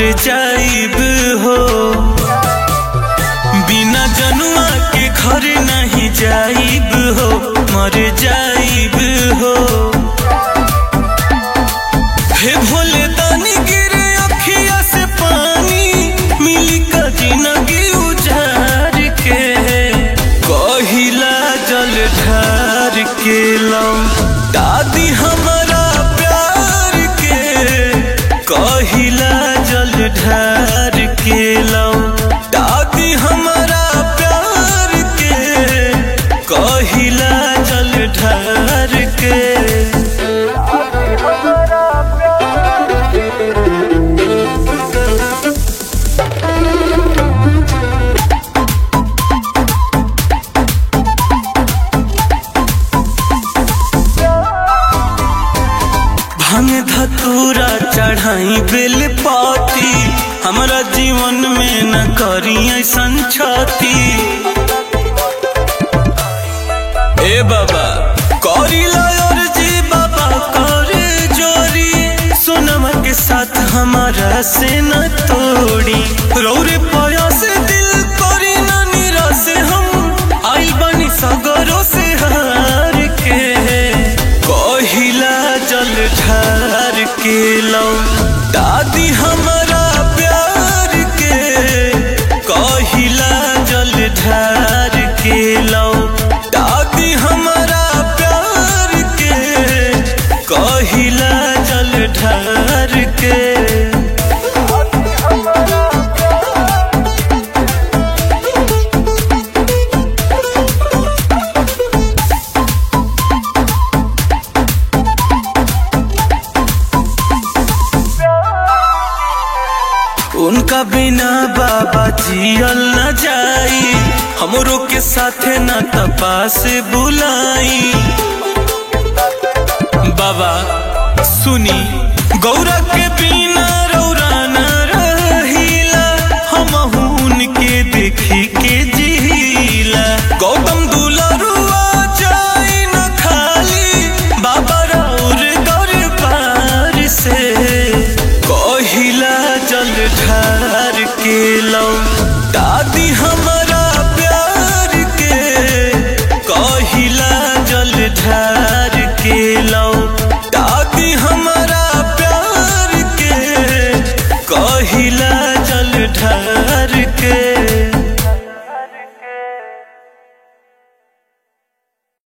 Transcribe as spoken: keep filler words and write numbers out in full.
जाइब हो, बिना जनुआ के घर नहीं जाइब हो, मर जाइब हो। हे भोले दानी गिरे अखिया से पानी, मिली का जिंदगी उजार के, कहिला जल ढार के लो दादी हमारा प्यार के, कहिला जल ढार के लो दादी हमारा प्यार के, कहिला जल ढार के। भांग धतूरा चढ़ाई बेल पाती, हमारा जीवन में न करी ऐसन छाती। ए बाबा करिला अर्जी बाबा कर जोरी, सोनमा के साथ हमारा से न तोड़ी, रौरे पाया से दिल करी न निराश, हम आई बनी सगरों से हार के, कहिला जल ढार के लो दादी हमारा प्यार के, कहिला जल ढार के लो दादी हमारा प्यार के, कहिला जल ढार के। उनका बिना बाबा जियल न जाई, हमरों के साथे न तपास बुलाई। बाबा सुनी गौरा के बिना रौरा न रहीला, हमहू उनके देखी के जिहिला। गौतम दुलरुआ जाई न खाली, बाबा रौर गौर पार से, कहिला जल ढार के लो दादी